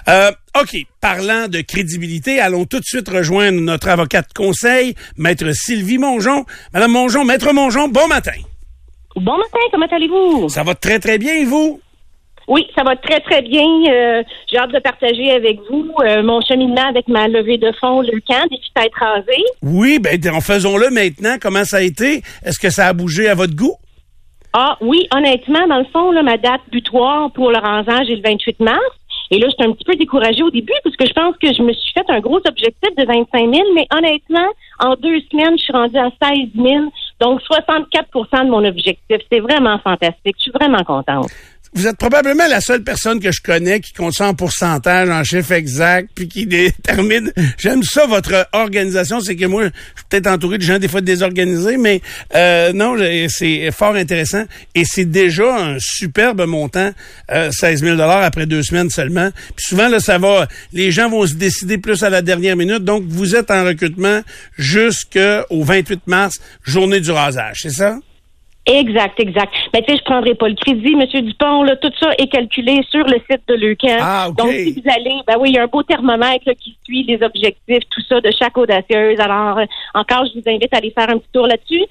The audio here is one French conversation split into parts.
OK, parlant de crédibilité, allons tout de suite rejoindre notre avocate conseil, Maître Sylvie Mongeon. Madame Mongeon, Maître Mongeon, bon matin. Bon matin, comment allez-vous? Ça va très, très bien, et vous? Oui, ça va très, très bien. J'ai hâte de partager avec vous mon cheminement avec ma levée de fonds, le camp des têtes rasées. Oui, faisons-le maintenant. Comment ça a été? Est-ce que ça a bougé à votre goût? Ah oui, honnêtement, dans le fond, là, ma date butoir pour le rangeage est le 28 mars. Et là, j'étais un petit peu découragée au début parce que je pense que je me suis fait un gros objectif de 25 000. Mais honnêtement, en 2 semaines, je suis rendue à 16 000. Donc, 64 % de mon objectif. C'est vraiment fantastique. Je suis vraiment contente. Vous êtes probablement la seule personne que je connais qui compte ça en pourcentage, en chiffre exact, puis qui détermine. J'aime ça, votre organisation. C'est que moi, je suis peut-être entouré de gens des fois désorganisés, mais non, c'est fort intéressant. Et c'est déjà un superbe montant, 16 000 $ après 2 semaines seulement. Puis souvent, là, ça va, les gens vont se décider plus à la dernière minute. Donc, vous êtes en recrutement jusqu'au 28 mars, journée du rasage, c'est ça? Exact. Mais tu sais, je prendrai pas le crédit, Monsieur Dupont, là, tout ça est calculé sur le site de Leucan. Ah, OK. Donc, si vous allez, il y a un beau thermomètre là, qui suit les objectifs, tout ça, de chaque audacieuse. Alors, encore, je vous invite à aller faire un petit tour là-dessus.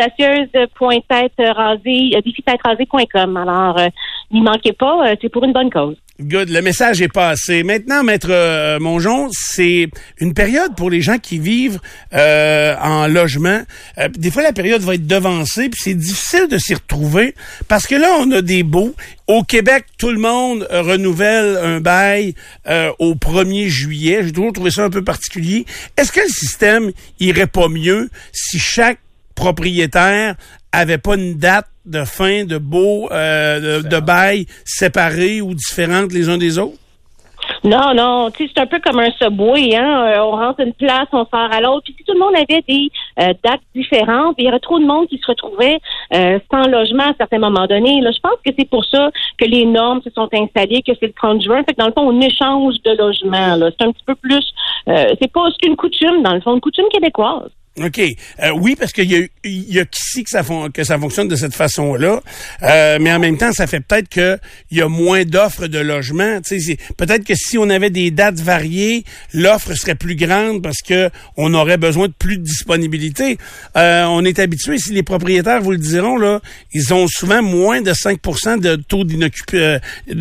Audacieuse.tête-rasée.com. Alors, n'y manquez pas, c'est pour une bonne cause. Good, le message est passé. Maintenant, Maître Mongeon, c'est une période pour les gens qui vivent en logement. Des fois, la période va être devancée, puis c'est difficile de s'y retrouver parce que là, on a des baux. Au Québec, tout le monde renouvelle un bail au 1er juillet. J'ai toujours trouvé ça un peu particulier. Est-ce que le système irait pas mieux si chaque propriétaire avait pas une date de fin de baux, de bail séparés ou différentes les uns des autres? Non, tu sais, c'est un peu comme un subway, hein. On rentre une place, on sort à l'autre. Puis si tout le monde avait des dates différentes, il y aurait trop de monde qui se retrouvait sans logement à certains moments donnés. Là, je pense que c'est pour ça que les normes se sont installées, que c'est le 30 juin. Fait que dans le fond, on échange de logement. Là, c'est un petit peu plus. C'est une coutume dans le fond, une coutume québécoise. OK. Oui, parce qu'il y a qu'ici que ça fonctionne de cette façon-là. Mais en même temps, ça fait peut-être que il y a moins d'offres de logement. Tu sais, peut-être que si on avait des dates variées, l'offre serait plus grande parce que on aurait besoin de plus de disponibilité. On est habitué, si les propriétaires vous le diront, là, ils ont souvent moins de 5 % de taux d'inoccupés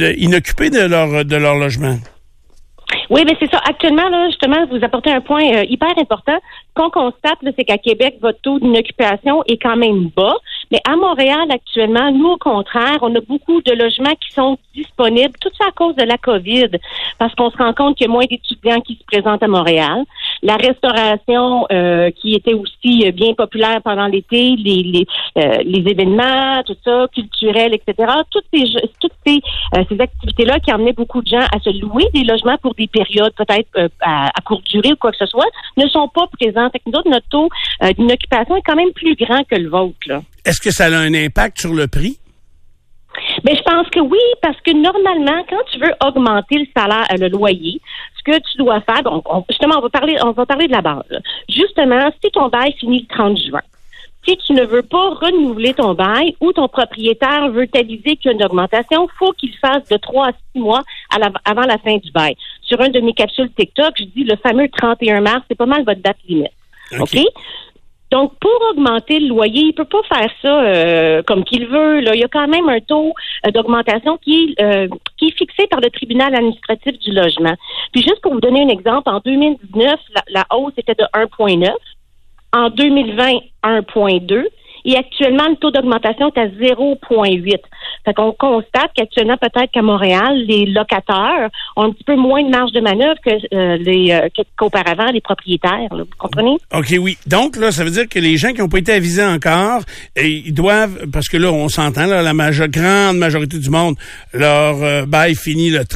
de leur logement. Oui, mais c'est ça. Actuellement, là, justement, vous apportez un point hyper important. Ce qu'on constate, là, c'est qu'à Québec, votre taux d'inoccupation est quand même bas. Mais à Montréal, actuellement, nous, au contraire, on a beaucoup de logements qui sont disponibles, tout ça à cause de la COVID, parce qu'on se rend compte qu'il y a moins d'étudiants qui se présentent à Montréal. La restauration, qui était aussi bien populaire pendant l'été, les événements, tout ça, culturels, etc. Toutes ces activités-là qui amenaient beaucoup de gens à se louer des logements pour des périodes peut-être à courte durée ou quoi que ce soit, ne sont pas présents. Fait que nous autres, notre taux d'inoccupation est quand même plus grand que le vôtre, là. Est-ce que ça a un impact sur le prix? Ben, je pense que oui, parce que normalement, quand tu veux augmenter le salaire, le loyer, ce que tu dois faire, donc, justement, on va parler de la base, là. Justement, si ton bail finit le 30 juin, si tu ne veux pas renouveler ton bail ou ton propriétaire veut t'aviser qu'il y a une augmentation, faut qu'il fasse de 3 à 6 mois avant la fin du bail. Sur un de mes capsules TikTok, je dis le fameux 31 mars, c'est pas mal votre date limite. OK? Donc, pour augmenter le loyer, il peut pas faire ça comme qu'il veut. Là, il y a quand même un taux d'augmentation qui est fixé par le tribunal administratif du logement. Puis, juste pour vous donner un exemple, en 2019, la hausse était de 1,9. En 2020, 1,2. Et actuellement, le taux d'augmentation est à 0,8. Fait qu'on constate qu'actuellement, peut-être qu'à Montréal, les locataires ont un petit peu moins de marge de manœuvre qu'auparavant les propriétaires. Là, vous comprenez? OK, oui. Donc, là, ça veut dire que les gens qui n'ont pas été avisés encore, ils doivent, parce que là, on s'entend, là, la grande majorité du monde, leur bail finit le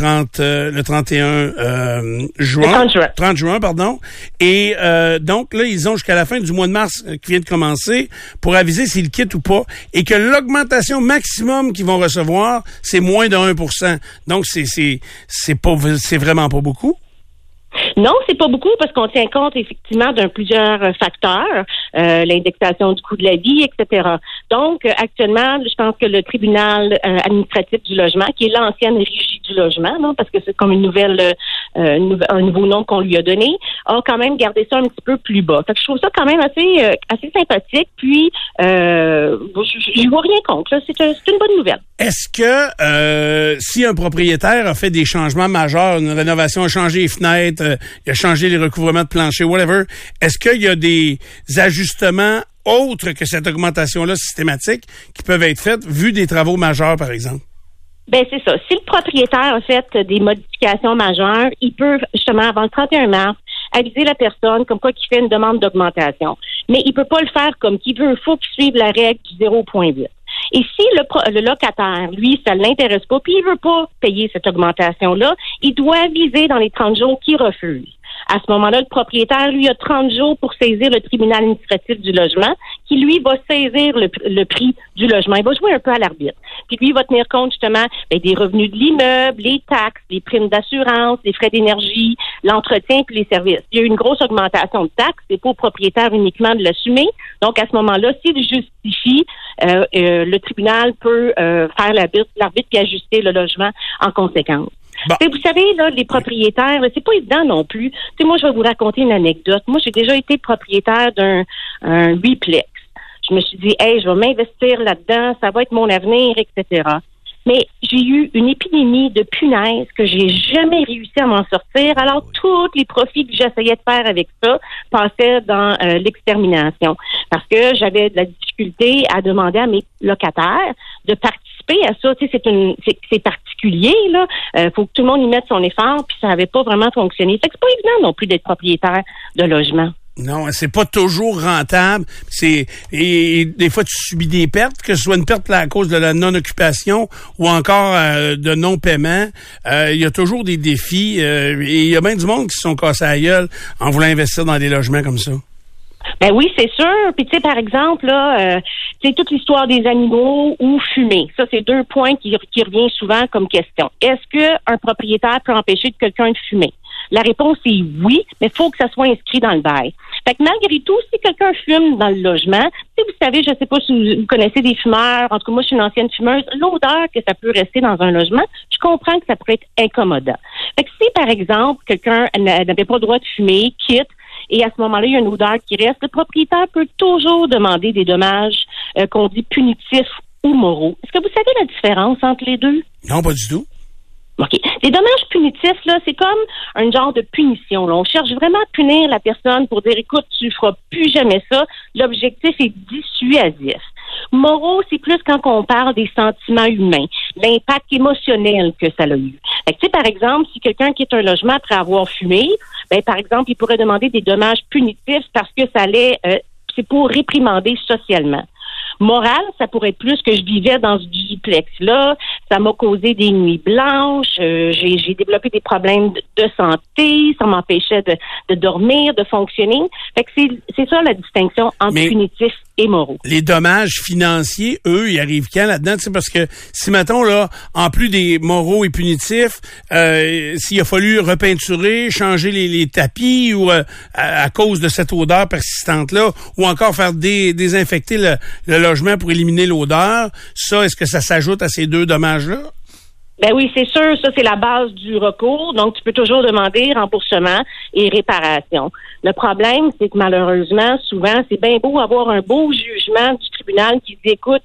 31 juin. Le 30 juin, pardon. Et donc, là, ils ont jusqu'à la fin du mois de mars qui vient de commencer pour aviser s'ils quittent ou pas, et que l'augmentation maximum qu'ils vont recevoir, c'est moins de 1 %. Donc, c'est vraiment pas beaucoup. Non, c'est pas beaucoup parce qu'on tient compte effectivement d'un plusieurs facteurs, l'indexation du coût de la vie, etc. Donc, actuellement, je pense que le tribunal administratif du logement, qui est l'ancienne régie du logement, non, parce que c'est comme un nouveau nom qu'on lui a donné, a quand même gardé ça un petit peu plus bas. Fait que je trouve ça quand même assez sympathique. Puis, je vois rien contre. Là. C'est une bonne nouvelle. Est-ce que si un propriétaire a fait des changements majeurs, une rénovation, a changé les fenêtres, il a changé les recouvrements de plancher, whatever, est-ce qu'il y a des ajustements autres que cette augmentation-là systématique qui peuvent être faits vu des travaux majeurs, par exemple? Ben c'est ça. Si le propriétaire a fait des modifications majeures, il peut justement avant le 31 mars aviser la personne comme quoi qu'il fait une demande d'augmentation. Mais il peut pas le faire comme qu'il veut. Il faut qu'il suive la règle du 0,8. Et si le locataire, lui, ça l'intéresse pas, puis il veut pas payer cette augmentation-là, il doit aviser dans les 30 jours qu'il refuse. À ce moment-là, le propriétaire, lui, a 30 jours pour saisir le tribunal administratif du logement, qui, lui, va saisir le prix du logement. Il va jouer un peu à l'arbitre. Puis lui, il va tenir compte, justement, des revenus de l'immeuble, les taxes, les primes d'assurance, les frais d'énergie, l'entretien, puis les services. Il y a eu une grosse augmentation de taxes. C'est pas au propriétaire uniquement de l'assumer. Donc, à ce moment-là, s'il justifie, le tribunal peut faire l'arbitre puis ajuster le logement en conséquence. Bon. Vous savez, là, les propriétaires, c'est pas évident non plus. T'sais, moi, je vais vous raconter une anecdote. Moi, j'ai déjà été propriétaire d'un 8-plex. Je me suis dit, hey, je vais m'investir là-dedans, ça va être mon avenir, etc. Mais j'ai eu une épidémie de punaises que j'ai jamais réussi à m'en sortir. Alors, tous les profits que j'essayais de faire avec ça passaient dans l'extermination. Parce que j'avais de la difficulté à demander à mes locataires de participer à ça. Tu sais, c'est particulier, là. Faut que tout le monde y mette son effort, puis ça n'avait pas vraiment fonctionné. Fait que c'est pas évident non plus d'être propriétaire de logement. Non, c'est pas toujours rentable. Et des fois tu subis des pertes, que ce soit une perte là, à cause de la non-occupation ou encore de non-paiement. Il y a toujours des défis et il y a bien du monde qui se sont cassés la gueule en voulant investir dans des logements comme ça. Ben oui, c'est sûr. Puis tu sais, par exemple, là, c'est toute l'histoire des animaux ou fumer. Ça, c'est deux points qui revient souvent comme question. Est-ce qu'un propriétaire peut empêcher quelqu'un de fumer? La réponse est oui, mais il faut que ça soit inscrit dans le bail. Fait que malgré tout, si quelqu'un fume dans le logement, si vous savez, je sais pas si vous connaissez des fumeurs, en tout cas moi je suis une ancienne fumeuse, l'odeur que ça peut rester dans un logement, je comprends que ça pourrait être incommodant. Fait que si par exemple quelqu'un n'avait pas le droit de fumer, quitte, et à ce moment-là, il y a une odeur qui reste, le propriétaire peut toujours demander des dommages qu'on dit punitifs ou moraux. Est-ce que vous savez la différence entre les deux? Non, pas du tout. OK. Les dommages punitifs, là, c'est comme un genre de punition. Là. On cherche vraiment à punir la personne pour dire, écoute, tu feras plus jamais ça. L'objectif est dissuasif. Moraux, c'est plus quand on parle des sentiments humains, l'impact émotionnel que ça a eu. Fait que, tu sais, par exemple, si quelqu'un quitte un logement après avoir fumé, ben, par exemple, il pourrait demander des dommages punitifs parce que ça allait, c'est pour réprimander socialement. Moral, ça pourrait être plus que je vivais dans ce duplex-là, ça m'a causé des nuits blanches, j'ai développé des problèmes de santé, ça m'empêchait de dormir, de fonctionner. Fait que c'est ça la distinction entre punitifs et moraux. Les dommages financiers, eux, ils arrivent quand là-dedans? Tu sais, parce que si, mettons, là, en plus des moraux et punitifs, s'il a fallu repeinturer, changer les tapis ou à cause de cette odeur persistante-là, ou encore faire désinfecter le logement pour éliminer l'odeur, ça, est-ce que ça s'ajoute à ces deux dommages-là? Ben oui, c'est sûr, ça c'est la base du recours, donc tu peux toujours demander remboursement et réparation. Le problème, c'est que malheureusement, souvent, c'est bien beau avoir un beau jugement du tribunal qui dit, écoute,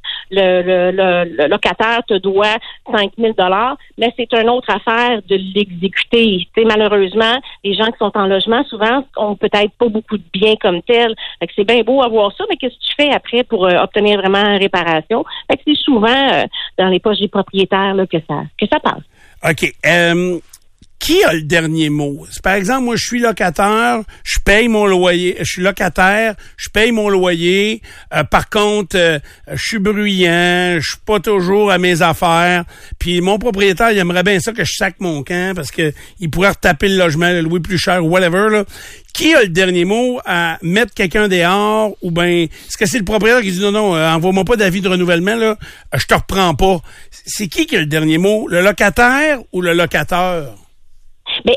le locataire te doit 5 000 $, mais c'est une autre affaire de l'exécuter. Tu sais, malheureusement, les gens qui sont en logement, souvent, ont peut-être pas beaucoup de biens comme tel. Fait que c'est bien beau avoir ça, mais qu'est-ce que tu fais après pour obtenir vraiment une réparation? Fait que c'est souvent dans les poches des propriétaires là, que ça passe. OK. Qui a le dernier mot? Par exemple, moi, je suis locataire, je paye mon loyer. Je suis locataire, je paye mon loyer. Par contre, je suis bruyant, je suis pas toujours à mes affaires. Puis mon propriétaire, il aimerait bien ça que je saque mon camp parce que il pourrait retaper le logement, le louer plus cher ou whatever, là. Qui a le dernier mot à mettre quelqu'un dehors ou bien est-ce que c'est le propriétaire qui dit non, envoie-moi pas d'avis de renouvellement, là, je te reprends pas. C'est qui a le dernier mot? Le locataire ou le locateur? Ben,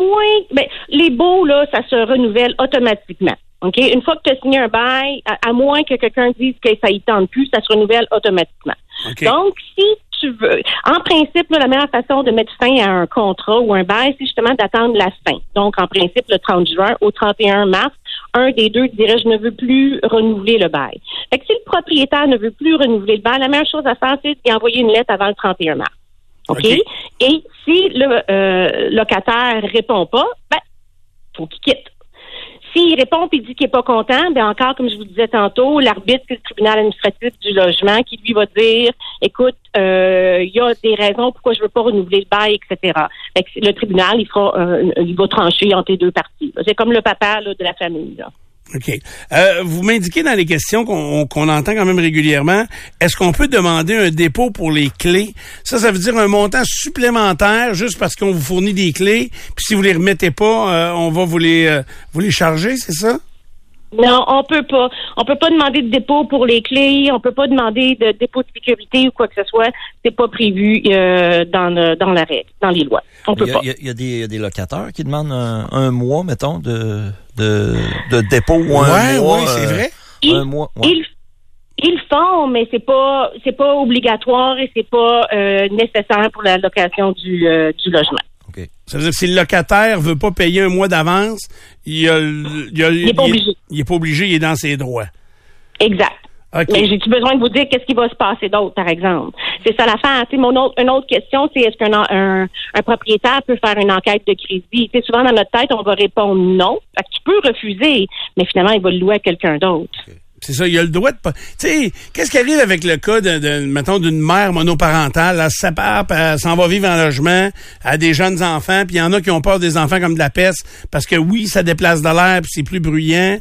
les baux, là, ça se renouvelle automatiquement. OK? Une fois que tu as signé un bail, à moins que quelqu'un dise que ça y tente plus, ça se renouvelle automatiquement. Okay. Donc, si tu veux, en principe, là, la meilleure façon de mettre fin à un contrat ou un bail, c'est justement d'attendre la fin. Donc, en principe, le 30 juin au 31 mars, un des deux dirait je ne veux plus renouveler le bail. Fait que si le propriétaire ne veut plus renouveler le bail, la meilleure chose à faire, c'est d'y envoyer une lettre avant le 31 mars. OK? Et si le locataire répond pas, ben, faut qu'il quitte. S'il répond et dit qu'il n'est pas content, bien encore, comme je vous disais tantôt, l'arbitre, c'est le tribunal administratif du logement qui, lui, va dire, écoute, il y a des raisons pourquoi je ne veux pas renouveler le bail, etc. Fait que le tribunal, il va trancher entre les deux parties. C'est comme le papa là, de la famille, là. OK. Vous m'indiquez dans les questions qu'on entend quand même régulièrement, est-ce qu'on peut demander un dépôt pour les clés? Ça veut dire un montant supplémentaire juste parce qu'on vous fournit des clés, puis si vous les remettez pas, on va vous les charger, c'est ça? Non, on peut pas. On peut pas demander de dépôt pour les clés. On peut pas demander de dépôt de sécurité ou quoi que ce soit. C'est pas prévu dans la règle, dans les lois. On peut pas. Il y a des locataires qui demandent un mois, mettons, de dépôt ou un mois. Oui, c'est vrai. Un mois. Ouais. Ils font, mais c'est pas obligatoire et c'est pas nécessaire pour la location du logement. Okay. Ça veut dire que si le locataire veut pas payer un mois d'avance, il est pas obligé. Il est pas obligé, il est dans ses droits. Exact. Okay. Mais j'ai-tu besoin de vous dire qu'est-ce qui va se passer d'autre, par exemple? C'est ça l'affaire. Une autre question, c'est est-ce qu'un propriétaire peut faire une enquête de crédit? T'sais, souvent, dans notre tête, on va répondre non. Fait que tu peux refuser, mais finalement, il va le louer à quelqu'un d'autre. Okay. C'est ça, il a le droit de pas. Tu sais, qu'est-ce qui arrive avec le cas mettons, d'une mère monoparentale, elle se sépare, puis elle s'en va vivre en logement, à des jeunes enfants, puis il y en a qui ont peur des enfants comme de la peste, parce que oui, ça déplace de l'air, puis c'est plus bruyant.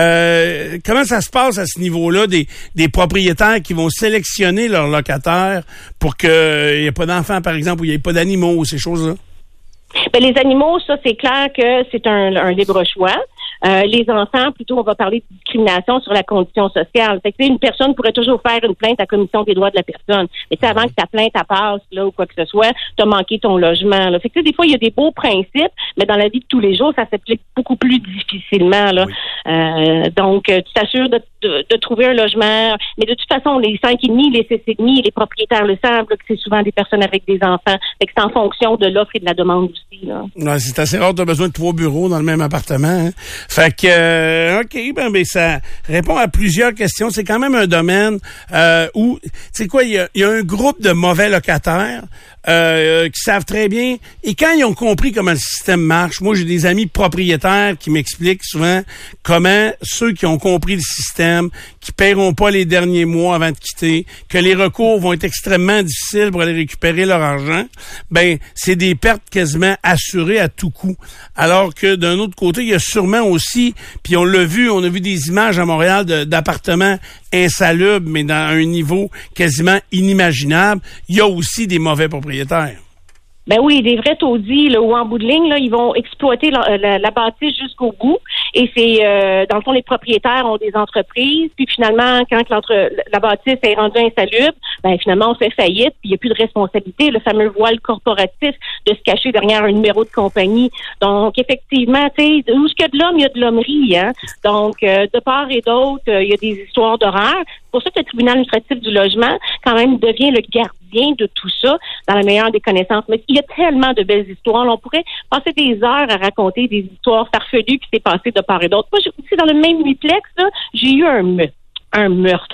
Comment ça se passe à ce niveau-là, des propriétaires qui vont sélectionner leurs locataires pour qu'il n'y ait pas d'enfants, par exemple, ou il n'y ait pas d'animaux, ces choses-là? Ben, les animaux, ça, c'est clair que c'est un libre choix. Les enfants, plutôt, on va parler de discrimination sur la condition sociale. Fait que, une personne pourrait toujours faire une plainte à la Commission des droits de la personne. Mais avant que ta plainte passe, là, ou quoi que ce soit, t'as manqué ton logement, là. Fait que, des fois, il y a des beaux principes, mais dans la vie de tous les jours, ça s'applique beaucoup plus difficilement, là. Oui. Donc, tu t'assures de trouver un logement. Mais de toute façon, les 5,5, les 6,5, les propriétaires le savent, là, que c'est souvent des personnes avec des enfants. Fait que c'est en fonction de l'offre et de la demande aussi, là. Ouais, c'est assez rare, t'as besoin de 3 bureaux dans le même appartement, hein? Fait que, OK, ben ça répond à plusieurs questions. C'est quand même un domaine où, tu sais quoi, il y a un groupe de mauvais locataires qui savent très bien. Et quand ils ont compris comment le système marche, moi, j'ai des amis propriétaires qui m'expliquent souvent comment ceux qui ont compris le système, qui paieront pas les derniers mois avant de quitter, que les recours vont être extrêmement difficiles pour aller récupérer leur argent, ben c'est des pertes quasiment assurées à tout coup. Alors que d'un autre côté, il y a sûrement aussi, puis on l'a vu, on a vu des images à Montréal d'appartements insalubres, mais dans un niveau quasiment inimaginable. Il y a aussi des mauvais propriétaires. Ben oui, des vrais taudis, là, où en bout de ligne, là, ils vont exploiter la bâtisse jusqu'au bout. Et c'est, dans le fond, les propriétaires ont des entreprises. Puis finalement, quand la bâtisse est rendue insalubre, ben finalement, on fait faillite. Puis il n'y a plus de responsabilité. Le fameux voile corporatif de se cacher derrière un numéro de compagnie. Donc, effectivement, tu sais, où il y a de l'homme, il y a de l'hommerie, hein. Donc, de part et d'autre, il y a des histoires d'horreur. C'est pour ça que le tribunal administratif du logement, quand même, devient le gardien de tout ça, dans la meilleure des connaissances. Mais il y a tellement de belles histoires. Là, on pourrait passer des heures à raconter des histoires farfelues qui s'est passé de part et d'autre. Moi, aussi, dans le même duplex, là, j'ai eu un meurtre.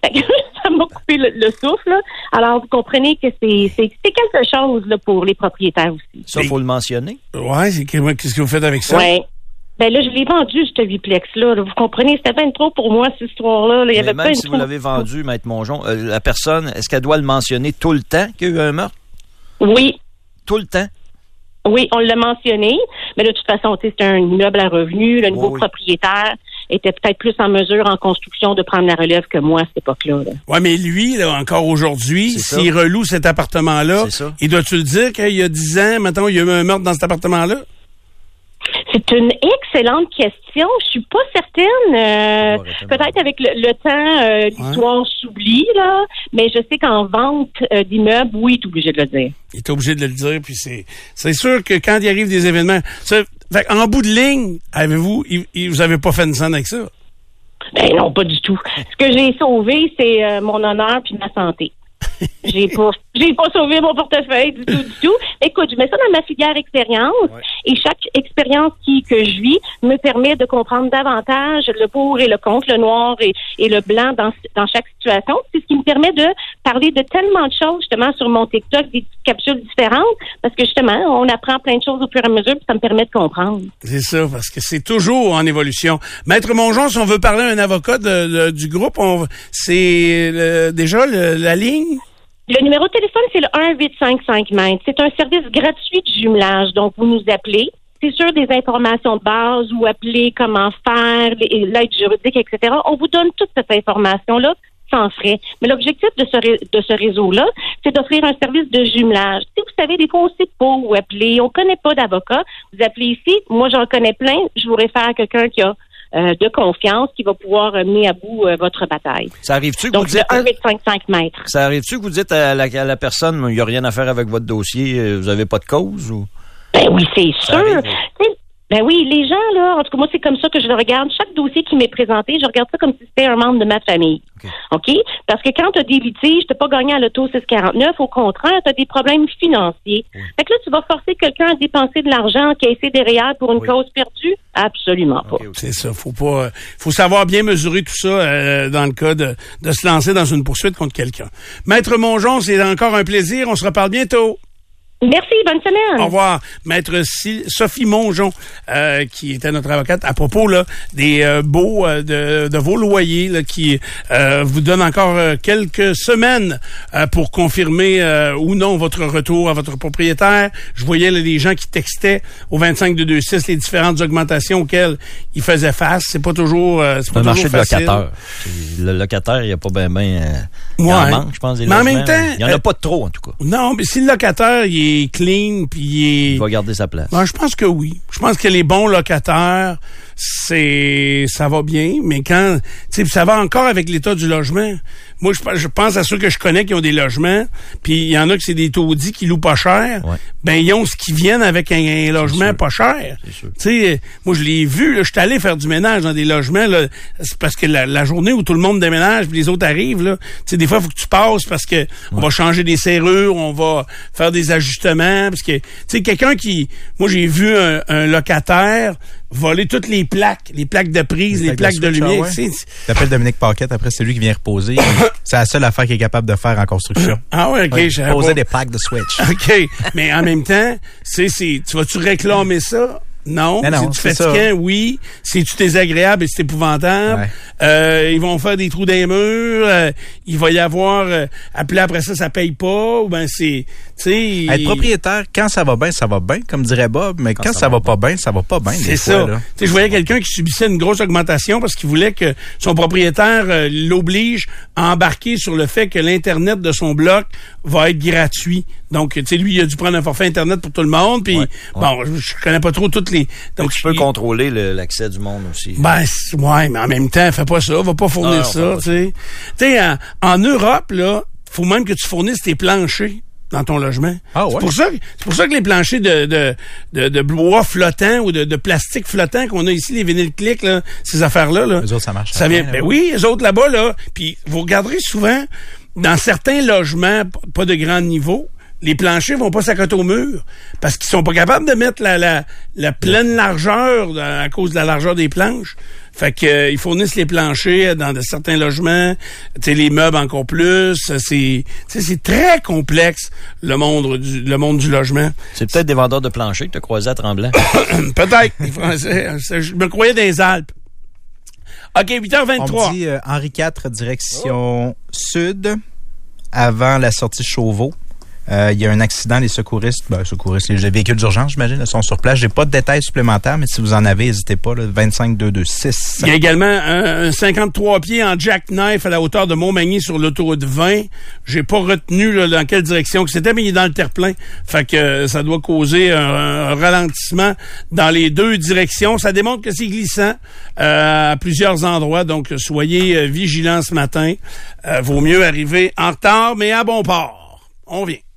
Ça m'a coupé le souffle. Là. Alors, vous comprenez que c'est quelque chose là, pour les propriétaires aussi. Ça, il faut le mentionner. Oui, qu'est-ce que vous faites avec ça? Oui. Ben là, je l'ai vendu, ce duplex-là. Là. Vous comprenez, c'était bien trop pour moi, cette histoire-là. Là. Il y avait même si vous l'avez vendu, Maître Mongeon, la personne, est-ce qu'elle doit le mentionner tout le temps qu'il y a eu un meurtre? Oui. Tout le temps? Oui, on l'a mentionné, mais de toute façon, c'est un immeuble à revenus. Le nouveau propriétaire était peut-être plus en mesure en construction de prendre la relève que moi à cette époque-là. Oui, mais lui, là, encore aujourd'hui, s'il reloue cet appartement-là, il doit-tu le dire qu'il y a 10 ans, maintenant, il y a eu un meurtre dans cet appartement-là? C'est une excellente question. Je suis pas certaine. Peut-être avec le temps, l'histoire s'oublie, là. Mais je sais qu'en vente d'immeubles, oui, tu es obligé de le dire. Il est obligé de le dire, puis c'est sûr que quand il arrive des événements... en bout de ligne, vous avez pas fait une scène avec ça? Ben non, pas du tout. Ce que j'ai sauvé, c'est mon honneur puis ma santé. J'ai pas sauvé mon portefeuille du tout. Écoute, je mets ça dans ma filière expérience et chaque expérience que je vis me permet de comprendre davantage le pour et le contre, le noir et le blanc dans chaque situation. C'est ce qui me permet de parler de tellement de choses justement sur mon TikTok, des petites capsules différentes, parce que justement, on apprend plein de choses au fur et à mesure puis ça me permet de comprendre. C'est ça, parce que c'est toujours en évolution. Maître Mongeon, si on veut parler à un avocat du groupe, c'est déjà la ligne? Le numéro de téléphone, c'est le 1-855-MAître. C'est un service gratuit de jumelage. Donc, vous nous appelez. C'est sûr, des informations de base, où appeler, comment faire, l'aide juridique, etc. On vous donne toute cette information-là sans frais. Mais l'objectif de ce réseau-là, c'est d'offrir un service de jumelage. Si vous savez, des fois, on ne sait pas où appeler, on ne connaît pas d'avocat, vous appelez ici. Moi, j'en connais plein. Je vous réfère à quelqu'un qui a de confiance qui va pouvoir mener à bout votre bataille. Ça arrive-tu que donc, vous dites... Donc, 1-855-MAître. Ça arrive-tu que vous dites à la personne, il n'y a rien à faire avec votre dossier, vous n'avez pas de cause? Ou... Ben oui, c'est sûr. Ben oui, les gens, là, en tout cas, moi, c'est comme ça que je le regarde. Chaque dossier qui m'est présenté, je regarde ça comme si c'était un membre de ma famille. OK? Parce que quand tu as des litiges, tu n'as pas gagné à l'auto 649. Au contraire, tu as des problèmes financiers. Fait que là, tu vas forcer quelqu'un à dépenser de l'argent, encaisser des réels pour une cause perdue? Absolument pas. C'est ça. Faut savoir bien mesurer tout ça dans le cas de se lancer dans une poursuite contre quelqu'un. Maître Mongeon, c'est encore un plaisir. On se reparle bientôt. Merci, bonne semaine. Au revoir. Maître Sophie Mongeon, qui était notre avocate, à propos là des baux de vos loyers là, qui vous donne encore quelques semaines pour confirmer ou non votre retour à votre propriétaire. Je voyais là, les gens qui textaient au 25-226 les différentes augmentations auxquelles ils faisaient face. C'est pas toujours c'est pas un toujours marché facile. De locataire. Le locataire, il n'y a pas bien il en manque, je pense, des mais logements. En même temps, il n'y en a pas de trop, en tout cas. Non, mais si le locataire, il est clean, puis il va garder sa place. Ben, je pense que oui. Je pense que les bons locataires, ça va bien, mais quand, tu sais, ça va encore avec l'état du logement. Moi, je pense à ceux que je connais qui ont des logements, puis il y en a que c'est des taudis qui louent pas cher. Ouais. Ben, ils ont ce qui viennent avec un logement pas cher. Tu sais, moi, je l'ai vu, là, je suis allé faire du ménage dans des logements, là, c'est parce que la journée où tout le monde déménage, puis les autres arrivent, là, tu sais, des fois, il faut que tu passes parce que on va changer des serrures, on va faire des ajustements, parce que, tu sais, quelqu'un qui, moi, j'ai vu un locataire voler toutes les plaques de prise, les plaques de lumière. T'appelles Dominique Paquette, après c'est lui qui vient reposer. C'est la seule affaire qu'il est capable de faire en construction. Ah ouais, OK. Ouais, poser des plaques de switch. OK. Mais en même temps, tu vas-tu réclamer ça? Non. C'est-tu fatigant? Oui. C'est-tu désagréable et c'est épouvantable? Ouais. Ils vont faire des trous dans les murs. Il va y avoir... appeler après ça paye pas. Ou ben c'est... Être propriétaire, quand ça va bien, comme dirait Bob. Mais quand ça va pas bien, ça va pas bien. C'est ça. Je voyais quelqu'un qui subissait une grosse augmentation parce qu'il voulait que son propriétaire l'oblige à embarquer sur le fait que l'Internet de son bloc va être gratuit. Donc, tu sais, lui, il a dû prendre un forfait Internet pour tout le monde. Puis, bon, je connais pas trop toutes les... Donc, tu peux contrôler l'accès du monde aussi. Ben, ouais, mais en même temps, fais pas ça. Va pas fournir ça, tu sais. Tu sais, en Europe, là, faut même que tu fournisses tes planchers dans ton logement. Ah ouais. C'est pour ça que les planchers de bois flottant ou de plastique flottant qu'on a ici, les vinyles clics, là, ces affaires-là, là. Les autres, ça marche. Ça vient, ben oui, les autres là-bas, là. Puis, vous regarderez souvent, dans certains logements, pas de grand niveau, les planchers vont pas s'accoter au mur parce qu'ils sont pas capables de mettre la pleine largeur à cause de la largeur des planches. Fait que ils fournissent les planchers dans certains logements, tu sais, les meubles encore plus. C'est très complexe le monde du logement. C'est peut-être des vendeurs de planchers que tu as croisés à Tremblant. Peut-être. Les Français, je me croyais dans les Alpes. OK, 8h23. On me dit Henri IV, direction sud, avant la sortie Chauveau. Il y a un accident, les secouristes, les véhicules d'urgence, j'imagine, là, sont sur place. J'ai pas de détails supplémentaires, mais si vous en avez, n'hésitez pas, là, 25-226. Il y a également un 53 pieds en jackknife à la hauteur de Montmagny sur l'autoroute 20. J'ai pas retenu là, dans quelle direction que c'était, mais il est dans le terre-plein. Fait que ça doit causer un ralentissement dans les deux directions. Ça démontre que c'est glissant à plusieurs endroits, donc soyez vigilants ce matin. Vaut mieux arriver en retard, mais à bon port. On vient.